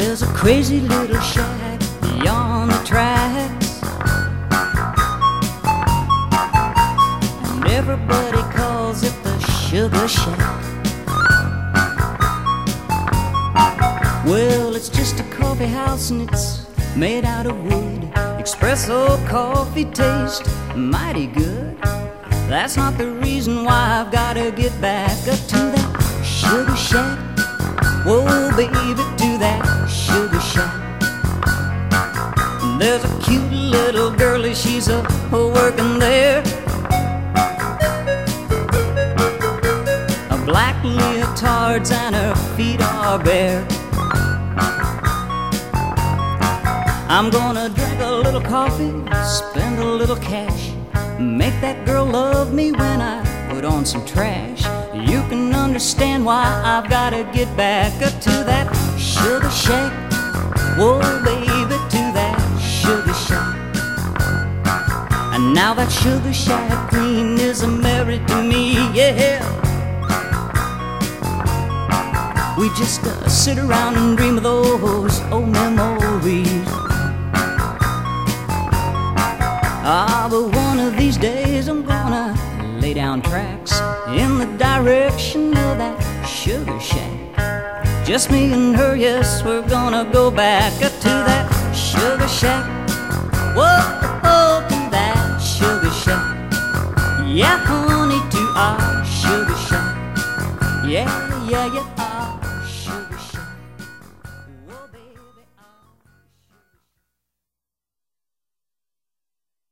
There's a crazy little shack beyond the tracks, and everybody calls it the Sugar Shack. Well, it's just a coffee house and it's made out of wood. Espresso coffee tastes mighty good. That's not the reason why I've gotta get back up to that Sugar Shack. Whoa, baby, to that Sugar Shack. There's a cute little girlie, she's a working there. A black leotards and her feet are bare. I'm gonna drink a little coffee, spend a little cash, make that girl love me when I put on some trash. You can understand why I've gotta get back up to that Sugar Shack. Whoa, baby, to that Sugar Shack. And now that Sugar Shack queen is married to me, yeah. We just sit around and dream of those old memories. Ah, but one of these days I'm gonna lay down tracks in the direction of that Sugar Shack. Just me and her, yes, we're gonna go back up to that Sugar Shack. Whoa, to that Sugar Shack. Yeah, honey, to our Sugar Shack. Yeah, yeah, yeah.